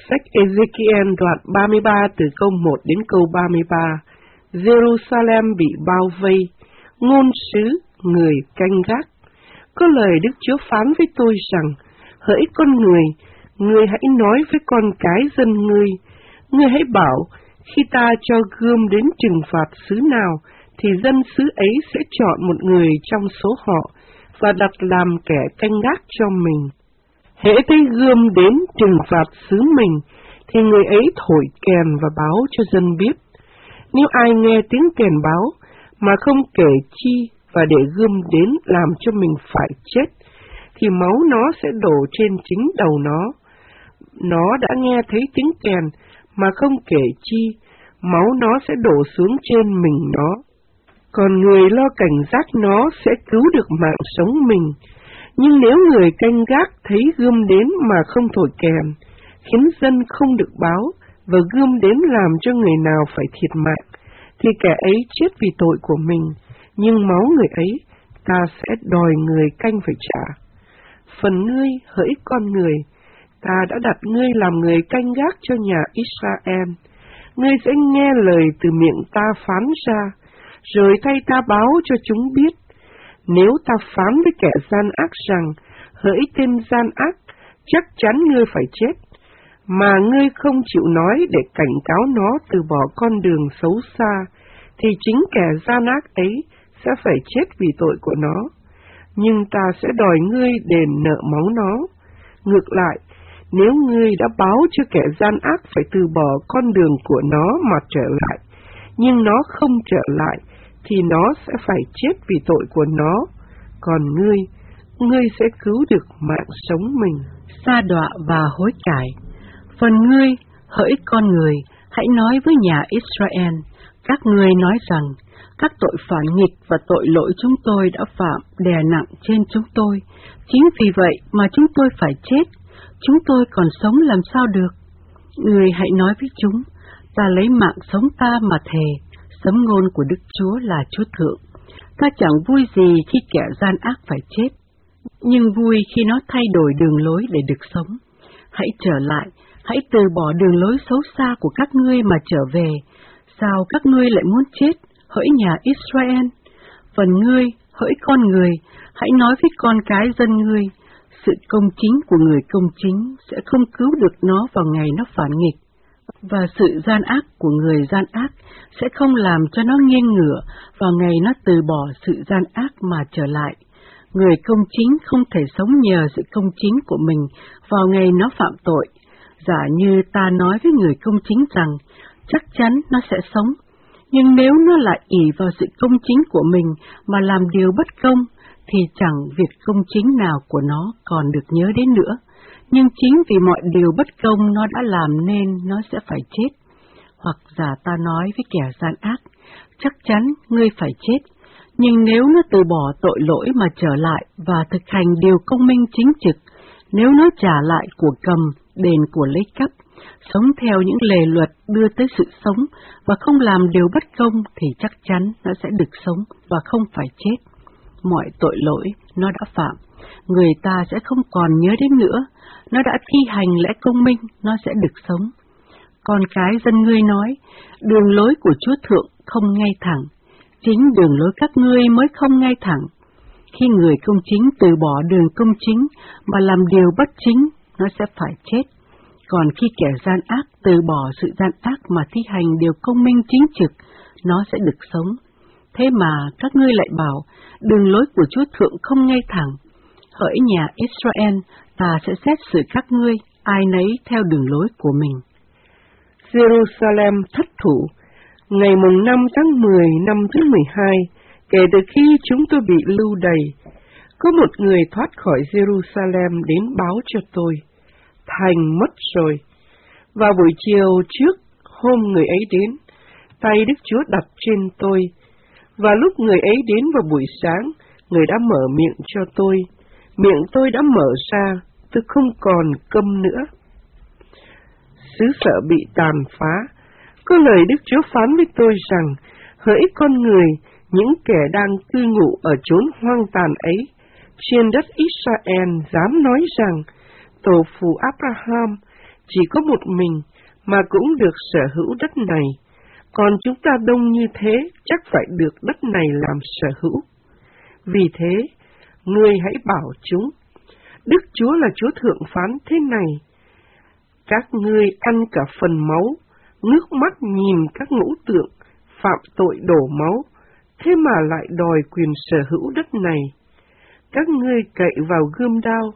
Sách Ezekiel đoạn 33 từ câu 1 đến câu 33. Jerusalem bị bao vây, ngôn sứ, người canh gác. Có lời Đức Chúa phán với tôi rằng, hỡi con người, ngươi hãy nói với con cái dân ngươi hãy bảo, khi ta cho gươm đến trừng phạt xứ nào, thì dân xứ ấy sẽ chọn một người trong số họ và đặt làm kẻ canh gác cho mình. Hễ thấy gươm đến trừng phạt xứ mình, thì người ấy thổi kèn và báo cho dân biết. Nếu ai nghe tiếng kèn báo mà không kể chi và để gươm đến làm cho mình phải chết, thì máu nó sẽ đổ trên chính đầu nó. Nó đã nghe thấy tiếng kèn mà không kể chi, máu nó sẽ đổ xuống trên mình nó. Còn người lo cảnh giác nó sẽ cứu được mạng sống mình. Nhưng nếu người canh gác thấy gươm đến mà không thổi kèn, khiến dân không được báo, và gươm đến làm cho người nào phải thiệt mạng, thì kẻ ấy chết vì tội của mình, nhưng máu người ấy ta sẽ đòi người canh phải trả. Phần ngươi, hỡi con người, ta đã đặt ngươi làm người canh gác cho nhà Israel. Ngươi sẽ nghe lời từ miệng ta phán ra, rồi thay ta báo cho chúng biết. Nếu ta phán với kẻ gian ác rằng, hỡi tên gian ác, chắc chắn ngươi phải chết, mà ngươi không chịu nói để cảnh cáo nó từ bỏ con đường xấu xa, thì chính kẻ gian ác ấy sẽ phải chết vì tội của nó, nhưng ta sẽ đòi ngươi đền nợ máu nó. Ngược lại, nếu ngươi đã báo cho kẻ gian ác phải từ bỏ con đường của nó mà trở lại, nhưng nó không trở lại, thì nó sẽ phải chết vì tội của nó, còn ngươi sẽ cứu được mạng sống mình. Sa đọa và hối cải. Phần ngươi, hỡi con người, hãy nói với nhà Israel, các ngươi nói rằng, các tội phản nghịch và tội lỗi chúng tôi đã phạm đè nặng trên chúng tôi, chính vì vậy mà chúng tôi phải chết, chúng tôi còn sống làm sao được. Ngươi hãy nói với chúng, ta lấy mạng sống ta mà thề, sấm ngôn của Đức Chúa là Chúa Thượng. Ta chẳng vui gì khi kẻ gian ác phải chết, nhưng vui khi nó thay đổi đường lối để được sống. Hãy trở lại, hãy từ bỏ đường lối xấu xa của các ngươi mà trở về. Sao các ngươi lại muốn chết, hỡi nhà Israel? Phần ngươi, hỡi con người, hãy nói với con cái dân ngươi, sự công chính của người công chính sẽ không cứu được nó vào ngày nó phản nghịch, và sự gian ác của người gian ác sẽ không làm cho nó nghiêng ngửa vào ngày nó từ bỏ sự gian ác mà trở lại. Người công chính không thể sống nhờ sự công chính của mình vào ngày nó phạm tội. Giả như ta nói với người công chính rằng, chắc chắn nó sẽ sống, nhưng nếu nó lại ỷ vào sự công chính của mình mà làm điều bất công, thì chẳng việc công chính nào của nó còn được nhớ đến nữa. Nhưng chính vì mọi điều bất công nó đã làm nên nó sẽ phải chết. Hoặc giả ta nói với kẻ gian ác, chắc chắn ngươi phải chết, nhưng nếu nó từ bỏ tội lỗi mà trở lại và thực hành điều công minh chính trực, nếu nó trả lại của cầm, đền của lấy cắp, sống theo những lề luật đưa tới sự sống và không làm điều bất công, thì chắc chắn nó sẽ được sống và không phải chết. Mọi tội lỗi nó đã phạm, người ta sẽ không còn nhớ đến nữa, nó đã thi hành lẽ công minh, nó sẽ được sống. Con cái dân ngươi nói, đường lối của Chúa Thượng không ngay thẳng, chính đường lối các ngươi mới không ngay thẳng. Khi người công chính từ bỏ đường công chính mà làm điều bất chính, nó sẽ phải chết. Còn khi kẻ gian ác từ bỏ sự gian ác mà thi hành điều công minh chính trực, nó sẽ được sống. Thế mà các ngươi lại bảo, đường lối của Chúa Thượng không ngay thẳng. Hỡi nhà Israel, ta sẽ xét xử các ngươi, ai nấy theo đường lối của mình. Jerusalem thất thủ. Ngày mùng 5 tháng 10 năm thứ 12, kể từ khi chúng tôi bị lưu đày, có một người thoát khỏi Jerusalem đến báo cho tôi, thành mất rồi. Vào buổi chiều trước hôm người ấy đến, tay Đức Chúa đặt trên tôi, và lúc người ấy đến vào buổi sáng, người đã mở miệng cho tôi. Miệng tôi đã mở ra, tôi không còn câm nữa. Xứ sở bị tàn phá. Có lời Đức Chúa phán với tôi rằng, hỡi con người, những kẻ đang cư ngụ ở chốn hoang tàn ấy, trên đất Israel dám nói rằng, tổ phụ Abraham, chỉ có một mình mà cũng được sở hữu đất này, còn chúng ta đông như thế chắc phải được đất này làm sở hữu. Vì thế, ngươi hãy bảo chúng, Đức Chúa là Chúa thượng phán thế này: các ngươi ăn cả phần máu, ngước mắt nhìn các ngũ tượng, phạm tội đổ máu, thế mà lại đòi quyền sở hữu đất này. Các ngươi cậy vào gươm đao,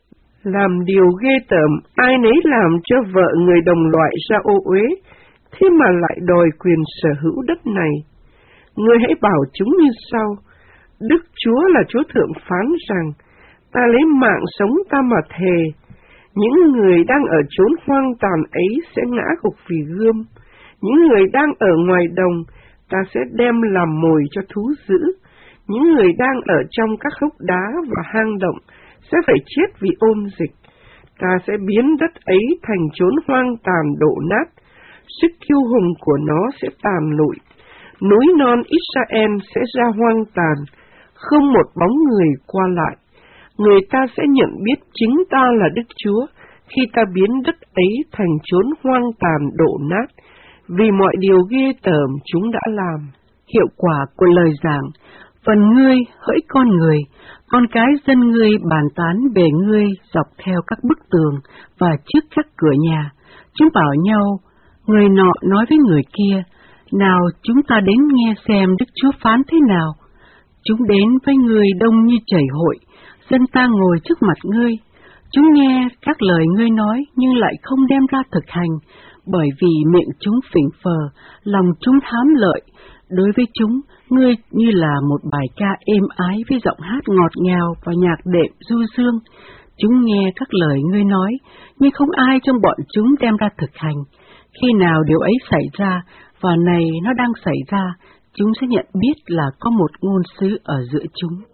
làm điều ghê tởm, ai nấy làm cho vợ người đồng loại ra ô uế, thế mà lại đòi quyền sở hữu đất này. Ngươi hãy bảo chúng như sau: Đức Chúa là Chúa thượng phán rằng, ta lấy mạng sống ta mà thề, những người đang ở chốn hoang tàn ấy sẽ ngã gục vì gươm, những người đang ở ngoài đồng ta sẽ đem làm mồi cho thú dữ, những người đang ở trong các hốc đá và hang động sẽ phải chết vì ôn dịch. Ta sẽ biến đất ấy thành chốn hoang tàn đổ nát, sức kiêu hùng của nó sẽ tàn lụi, núi non Israel sẽ ra hoang tàn, không một bóng người qua lại. Người ta sẽ nhận biết chính ta là Đức Chúa khi ta biến đất ấy thành chốn hoang tàn đổ nát, vì mọi điều ghê tởm chúng đã làm. Hiệu quả của lời giảng: phần ngươi hỡi con người, con cái dân ngươi bàn tán về ngươi dọc theo các bức tường và trước các cửa nhà. Chúng bảo nhau, người nọ nói với người kia, nào chúng ta đến nghe xem Đức Chúa phán thế nào. Chúng đến với ngươi đông như chảy hội, dân ta ngồi trước mặt ngươi. Chúng nghe các lời ngươi nói nhưng lại không đem ra thực hành, bởi vì miệng chúng phỉnh phờ, lòng chúng hám lợi. Đối với chúng, ngươi như là một bài ca êm ái với giọng hát ngọt ngào và nhạc đệm du dương. Chúng nghe các lời ngươi nói, nhưng không ai trong bọn chúng đem ra thực hành. Khi nào điều ấy xảy ra, và này nó đang xảy ra, chúng sẽ nhận biết là có một ngôn sứ ở giữa chúng.